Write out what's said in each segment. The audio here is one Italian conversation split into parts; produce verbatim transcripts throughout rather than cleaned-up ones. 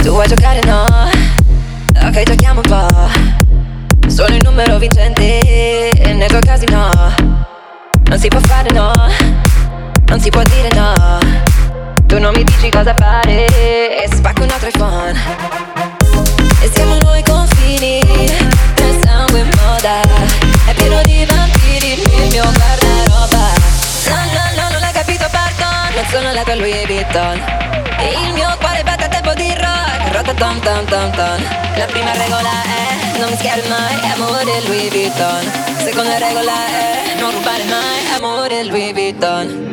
Tu vuoi giocare no? Ok, giochiamo un po'. Sono il numero vincente nei tuoi casi no. Non si può fare no, non si può dire no. Tu non mi dici cosa fare e spacco un altro iPhone. E siamo noi confini tra sangue e moda. È pieno di vampiri il mio guardaroba. No, no, no, non l'hai capito, pardon. Non sono la tua Louis Vuitton. Il mio cuore batte a tempo di rock. Rototom tom tom tom. La prima regola è non mischiare mai amore Louis Vuitton. Seconda regola è non rubare mai amore Louis Vuitton.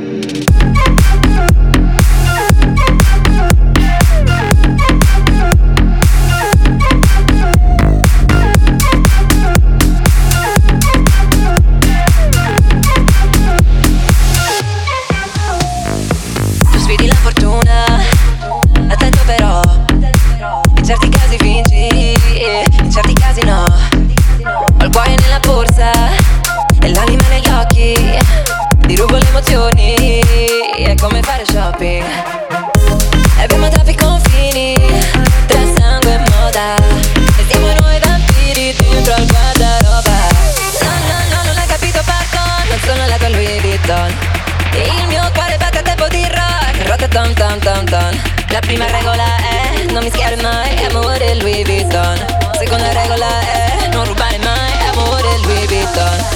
Tu sfidi la fortuna, attento però. In certi casi vinci, in certi casi no. Ho il cuore nella borsa e l'anima negli occhi. Ti rubo le emozioni, è come fare shopping. E abbiamo troppi confini tra sangue e moda. E siamo noi vampiri dentro al guardaroba. No, no, no, non l'hai capito, pardon. Non sono la tua Louis Vuitton. Il mio cuore batte a tempo di rock. Rototom tom tom tom. La prima regola è non mischiare mai amore Louis Vuitton. Seconda regola è non rubare mai amore Louis Vuitton.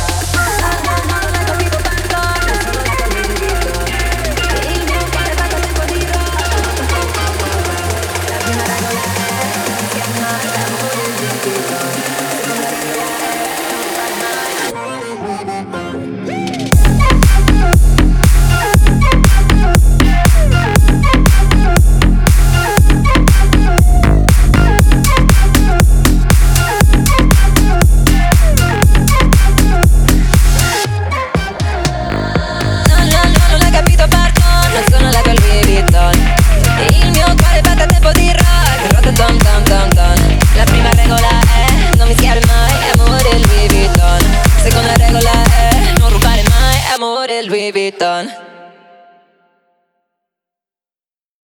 La prima regola è non mischiare mai amore Louis Vuitton. Seconda regola è non rubare mai amore Louis Vuitton.